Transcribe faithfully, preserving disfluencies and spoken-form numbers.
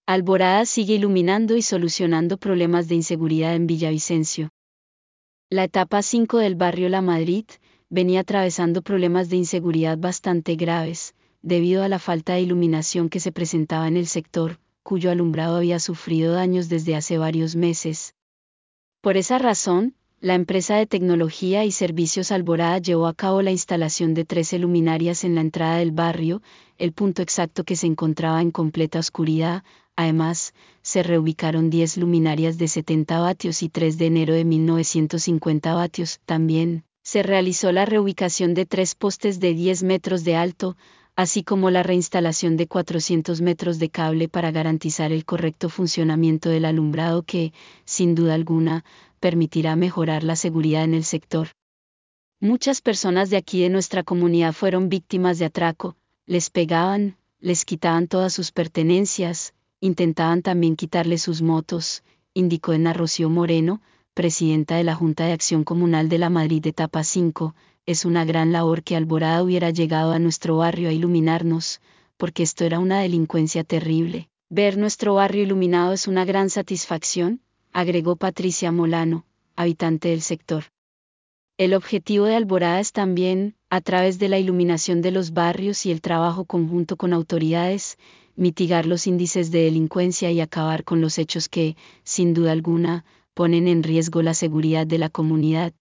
Alborada sigue iluminando y solucionando problemas de inseguridad en Villavicencio. La etapa cinco del barrio La Madrid venía atravesando problemas de inseguridad bastante graves, debido a la falta de iluminación que se presentaba en el sector, cuyo alumbrado había sufrido daños desde hace varios meses. Por esa razón, la empresa de tecnología y servicios Alborada llevó a cabo la instalación de trece luminarias en la entrada del barrio, el punto exacto que se encontraba en completa oscuridad. Además, se reubicaron diez luminarias de setenta vatios y tres de enero de mil novecientos cincuenta vatios. También, se realizó la reubicación de tres postes de diez metros de alto, así como la reinstalación de cuatrocientos metros de cable para garantizar el correcto funcionamiento del alumbrado que, sin duda alguna, permitirá mejorar la seguridad en el sector. Muchas personas de aquí de nuestra comunidad fueron víctimas de atraco, les pegaban, les quitaban todas sus pertenencias, intentaban también quitarles sus motos, indicó Edna Rocío Moreno, presidenta de la Junta de Acción Comunal de La Madrid etapa cinco. Es una gran labor que Alborada hubiera llegado a nuestro barrio a iluminarnos, porque esto era una delincuencia terrible. Ver nuestro barrio iluminado es una gran satisfacción, agregó Patricia Molano, habitante del sector. El objetivo de Alborada es también, a través de la iluminación de los barrios y el trabajo conjunto con autoridades, mitigar los índices de delincuencia y acabar con los hechos que, sin duda alguna, ponen en riesgo la seguridad de la comunidad.